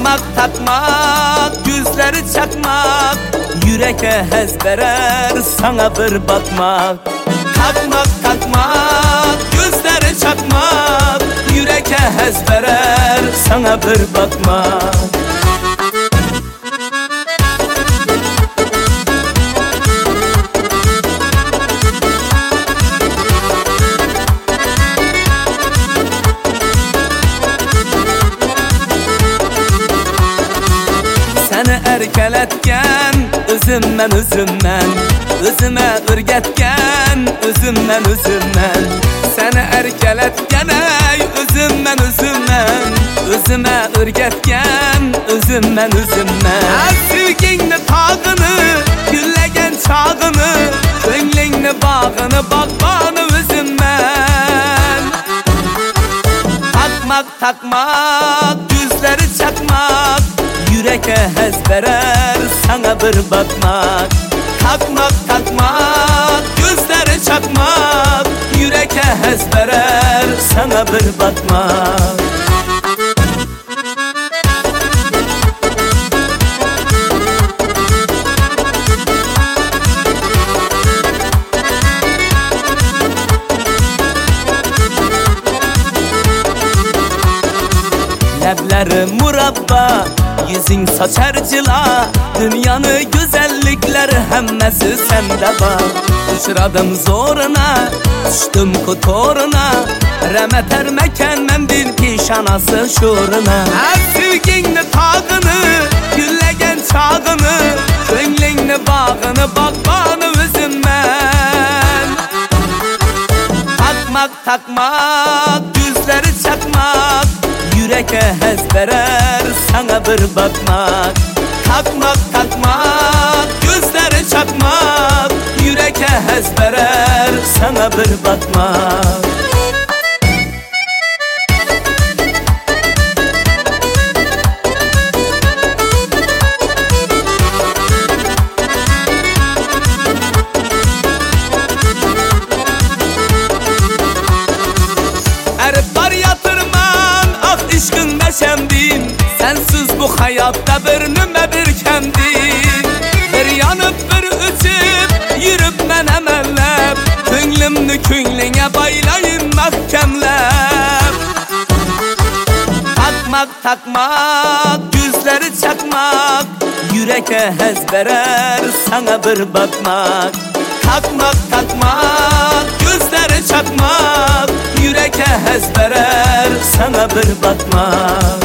Takmak takmak, gözleri çakmak, yüreke hez verer sana bir bakmak. Takmak takmak, gözleri çakmak, yüreke hez verer sana bir bakmak. Seni erkeletken özümmen özümmen, özüme ürgetken özümmen özümmen. Seni erkeletken ey özümmen özümmen, özüme ürgetken özümmen özümmen. Sevginni tağını, güllegen çağını, önlüğünü bağını, bakmanı özümmen. Takmak takmak, gözleri çakmak, yüreke hez verer sana bir bakmak. Takmak takmak, gözleri çakmak, yüreke hez verer sana bir bakmak. Lebleri murabba, yüzün saçarcıla, dünyanı güzellikler hemmesi sende var. Uçradım zoruna, düştüm kutoruna, remet ermeken ben bir pişanası şuuruna. Sevginni tağını, güllegen çağını, önlüğünü bağını, bakmanı özümmen. Takmak takmak, gözleri çakmak, yüreke hez verer sana bir bakmak. Takmak takmak, gözleri çakmak, yüreke hez verer sana bir bakmak. Eriplar yatırman, ah işkın neşemdin, sensiz bu hayatta bir nüme bir kendim. Bir yanıp bir uçup, yürüp men emellep, könlümnü könlüne baylayın mahkemlep. Takmak takmak, gözleri çakmak, yüreke hez verer sana bir bakmak. Takmak takmak, gözleri çakmak, yüreke hez verer sana bir bakmak.